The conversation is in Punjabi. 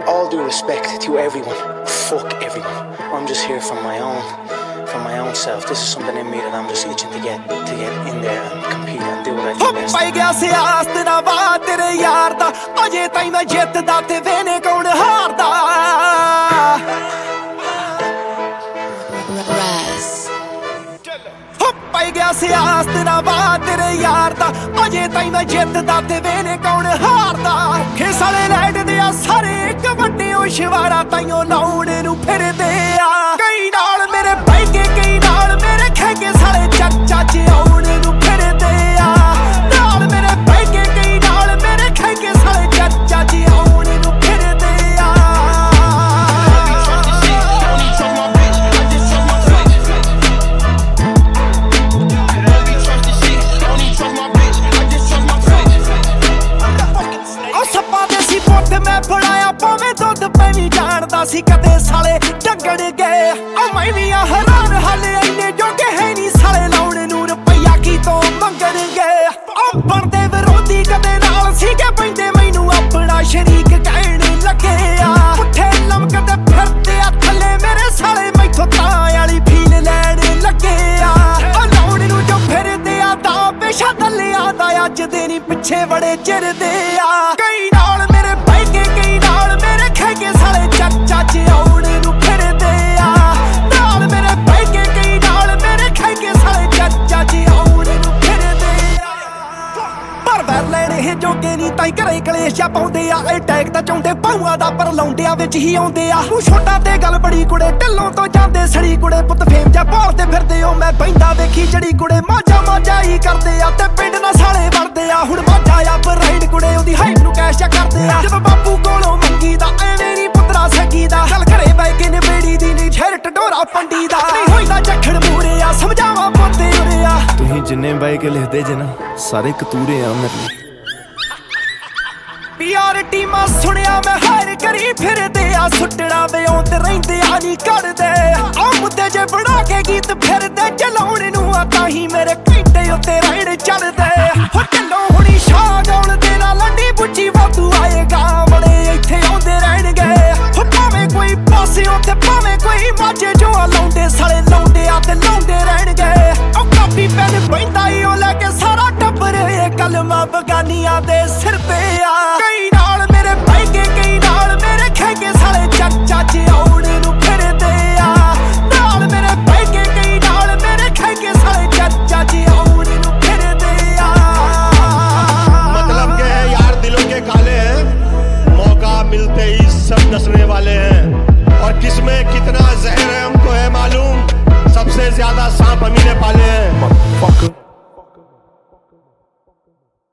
all due respect to everyone, fuck everyone. I'm just here from my own self. This is something in me that I'm just itching to get in there and compete and do what I do best. ਪਾਈ ਗਿਆ ਸਿਆਸਤ ਨਾ ਵਾ ਤੇਰੇ ਯਾਰ ਦਾ, ਅਜੇ ਤਾਈਂ ਮੈਂ ਜਿੱਤਦਾ ਤੇ ਵੇਨੇ ਕੌਣ ਹਾਰਦਾ। ਪਾਈ ਗਿਆ ਸਿਆਸਤ ਨਾ ਵਾ ਤੇਰੇ ਯਾਰ ਦਾ, ਅਜੇ ਤਾਈਂ ਮੈਂ ਜਿੱਤਦਾ ਤੇ ਵੇਨੇ ਕੌਣ ਹਾਰਦਾ। ਔਖੇ ਸਾਲੇ ਲੈਟਦੇ ਆ ਸਾਰੇ ਇੱਕ ਵੱਡੇ ਉਸ਼ਵਾਰਾ ਤਾਈਓ ਲਾਉਣ ਨੂੰ ਫਿਰਦੇ ਆ। ਕਈ ਨਾਲ ਮੇਰੇ ਪਾਈ ਕੇ ਕਈ ਨਾਲ ਮੇਰੇ ਖਹਿ ਕੇ ਸਾਲੇ ਚਾਚਾ ਚ ਆਉਣ ਨੂੰ ਫਿਰਦੇ ਆ। ਨਾਲ ਮੇਰੇ ਪਾਈ ਕੇ ਕਈ ਨਾਲ ਮੇਰੇ ਖਹਿ ਕੇ ਸਾਲੇ ਚਾਚਾ ਚ ਆਉਣ ਨੂੰ ਫਿਰਦੇ ਆ। ਮੈਂ ਫੜਾਇਆ ਭਾਵੇਂ ਦੁੱਧ ਪੈਣੀ ਜਾਣਦਾ ਸੀ ਕਦੇ ਸਾਲੇ ਡੰਗਣ ਗਏ। ਮੈਂ ਵੀ ਆ ਹੈਰਾਨ ਹਾਲੇ ਇੰਨੇ ਜੋਗੇ ਹੈ ਨਹੀਂ ਸਾਲੇ ਲਾਉਣ ਨੂੰ ਰੁਪਈਆ ਕੀ ਤੋਂ ਮੰਗਣਗੇ। ਬਣਦੇ ਵਿਰੋਧੀ ਕਦੇ ਨਾਲ ਸੀਗੇ ਪੈਂਦੇ ਮੈਨੂੰ ਆਪਣਾ ਸ਼ਰੀਕ ਕਹਿਣ ਲੱਗੇ ਆ। ਪੁੱਠੇ ਲਮਕਦੇ ਫਿਰਦੇ ਆ ਥੱਲੇ ਮੇਰੇ ਸਾਲੇ ਮੈਥੋਂ ਤਾਂ ਵਾਲੀ ਫੀਲ ਲੈਣ ਲੱਗੇ ਆ। ਲਾਉਣ ਨੂੰ ਜੋ ਫਿਰਦੇ ਆ ਤਾਂ ਪੇਸ਼ਾ ਦੱਲਿਆ ਦਾ ਅੱਜ ਦੇ ਨਹੀਂ ਪਿੱਛੇ ਬੜੇ ਚਿਰਦੇ ਆ। ਕਈ ਨਾਲ ਮੇਰੇ ਕਈ ਨਾਲ ਮੇਰੇ ਖਹਿ ਕੇ ਸਾਲੇ ਚਾਚਾ ਚ ਆਉਣ ਨੂੰ ਫਿਰਦੇ ਆ। ਨਾਲ ਮੇਰੇ ਭਾਈ ਕੇ ਕਈ ਨਾਲ ਮੇਰੇ ਖਹਿ ਕੇ ਸਾਲੇ ਚਾਚਾ ਚ ਆਉਣ ਨੂੰ ਫਿਰਦੇ ਆ। ਪਰ ਵੈਰ ਲੈਣੇ ਇਹ ਜੋਗੇ ਨਹੀਂ ਤਾਈ ਘਰੇ ਕਲੇਸ਼ਾ ਪਾਉਂਦੇ ਆ। ਇਹ ਟੈਗ ਤਾਂ ਚਾਹੁੰਦੇ ਪਾਉਆਂ ਦਾ ਪਰ ਲਾਉਂਦਿਆਂ ਵਿੱਚ ਹੀ ਆਉਂਦੇ ਆ। ਤੂੰ ਛੋਟਾ ਤੇ ਗੱਲ ਬੜੀ ਕੁੜੇ ਢਿੱਲੋਂ ਤੋਂ ਜਾਂਦੇ ਸੜੀ ਕੁੜੇ ਪੁੱਤ ਫੇਮ ਜਾ ਭਾਲਦੇ ਫਿਰਦੇ ਹੋ। ਮੈਂ ਬੈਂਦਾ ਵੇਖੀ ਜੜੀ ਕੁੜੇ ਮਾਝਾ ਹੀ ਕਰਦੇ ਆ ਤੇ ਪਿੰਡ ਨਾਲ ਸਾਲੇ ਬਣਦੇ ਆ। ਹੁਣ ਮਾਝਾ ਆ ਬਰਾਈਡ ਕੁੜੇ ਉਹਦੀ ਹਾਈਪ ਨੂੰ ਕੈਸ਼ ਕਰਦੇ ਆ। ਜਦੋਂ ਬਾਪੂ ਕੋਲੋਂ ਮੰਗੀਦਾ ਐਵੇਂ ਨਹੀਂ ਪੁੱਤਰਾ ਸਕੀਦਾ। ਗੱਲ ਘਰੇ ਬੈ ਕੇ ਨਵੇੜੀ ਦੀ ਨਹੀਂ ਛੇਰ ਟਡੋਰਾ ਪੰਡੀ ਦਾ। ਨਹੀਂ ਹੋਈਦਾ ਜੱਖੜ ਮੂਰੇ ਆ ਸਮਝਾਵਾਂ ਪੋਤੇ ਉਰੇ ਆ। ਤੁਸੀਂ ਜਿੰਨੇ ਬਾਈ ਕੇ ਲਿਖਦੇ ਜੇ ਨਾ ਸਾਰੇ ਕਤੂਰੇ ਆ ਮੇਰੇ ਲਈ। ਯਾਰ ਟੀਮਾਂ ਸੁਣਿਆ ਮੈਂ ਹਾਇਰ ਕਰੀ ਫਿਰਦੇ ਆ। ਸੁੱਟਣਾ ਵੇ ਆਉਂਦੇ ਰਹਿੰਦੇ ਆ ਨਹੀਂ ਕੱਢਦੇ ਆ। ਮੁੱਦੇ ਜੇ ਬਣਾ ਕੇ ਗੀਤ ਫਿਰਦੇ ਚਲਾਉਣ ਨੂੰ ਆ ਤਾਂ ਹੀ ਮੇਰੇ ਘੰਟੇ ਉੱਤੇ ਰਹਿਣ ਚੜਦੇ। ਹੋ ਢਿੱਲੋਂ ਹੁਣੀ ਸ਼ਾਹ ਗਾਉਣ ਦੇ ਨਾਲ ਲੰਡੀ ਬੁੱਚੀ ਵਾਧੂ ਆਏਗਾ। ਬੜੇ ਇੱਥੇ ਆਉਂਦੇ ਰਹਿਣਗੇ ਹੋ ਭਾਵੇਂ ਕੋਈ ਪਾਸਿਓਂ ਤੇ ਭਾਵੇਂ ਕੋਈ ਮਾਝੇ ਜੋ ਲਾਉਂਦੇ ਸਾਲੇ ਲਾਉਂਦੇ ਆ ਤੇ ਲਾਉਂਦੇ ਰਹਿਣਗੇ। ਉਹ ਕਾਪੀ ਪੈਨ ਬਹਿੰਦਾ ਈ ਉਹ ਲੈ ਕੇ ਸਾਰਾ ਟੱਬਰ ਇਹ ਕਲਮਾਂ ਬਗਾਨੀਆਂ ਦੇ ਸਿਰ ਤੇ ਆ। ਕਈ ਨਾਲ ਮੇਰੇ ਭਾਈ ਕੇ ਕਈ ਨਾਲ ਮੇਰੇ ਖਹਿ ਕੇ ਸਾਲੇ ਚਾਚਾ ਚ ਆਉਣ ਨੂੰ ਫਿਰਦੇ ਆ। ਨਾਲ ਮੇਰੇ ਭਾਈ ਕੇ ਕਈ ਨਾਲ ਮੇਰੇ ਖਹਿ ਕੇ ਸਾਲੇ ਚਾਚਾ ਚ ਆਉਣ ਨੂੰ ਫਿਰਦੇ ਆ। मतलब क्या है यार, दिलों के काले हैं, मौका मिलते ही सब नसने वाले हैं। और किसमें कितना जहर है हमको है मालूम। सबसे ज्यादा सांप हम ही ने पाले हैं।